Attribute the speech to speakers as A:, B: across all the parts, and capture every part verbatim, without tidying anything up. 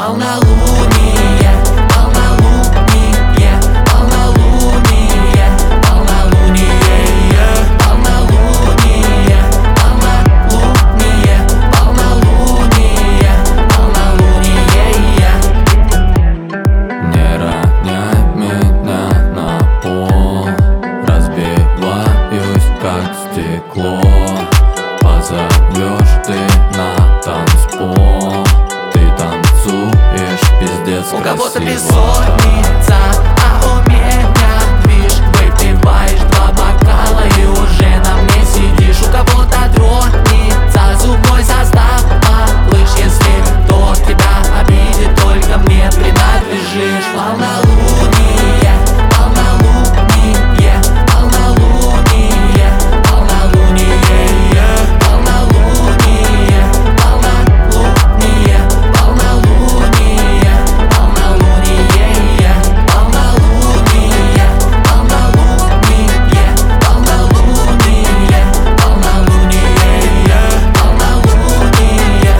A: Полнолуние, полнолуние, полнолуние, полнолуние, полнолуние, полнолуние, полнолуние, полнолуние.
B: Не роняй меня на пол, разбиваюсь как стекло. Позовешь ты на танцпол, ты танцуешь пиздец красиво.
A: У кого-то бессонница, а у меня движ. Выпиваешь два бокала и уже на мне сидишь. У кого-то тронется зубной состав, малыш. Если кто тебя обидит, только мне принадлежишь. Полнолуние, полнолуние, полнолуние, полнолуние, полнолуние, полнолуние, полнолуние, полнолуние, полнолуние, полнолуние, полнолуние, полнолуние, полнолуние, полнолуние,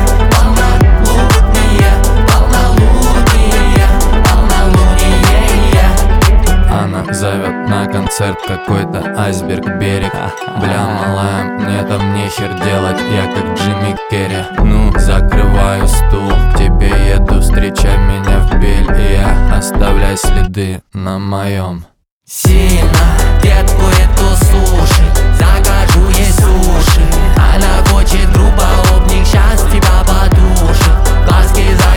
A: полнолуние.
B: Она зовет на концерт какой-то айсберг берег. Бля, малая, мне там нехер делать, я как Джимми Керри. Ну, закрываю стул, к тебе еду, встречай меня в Белье. Оставляй следы на моем.
A: Сильно детку эту суши, закажу ей суши. Она хочет грубо об них, щас тебя подушит. Глазки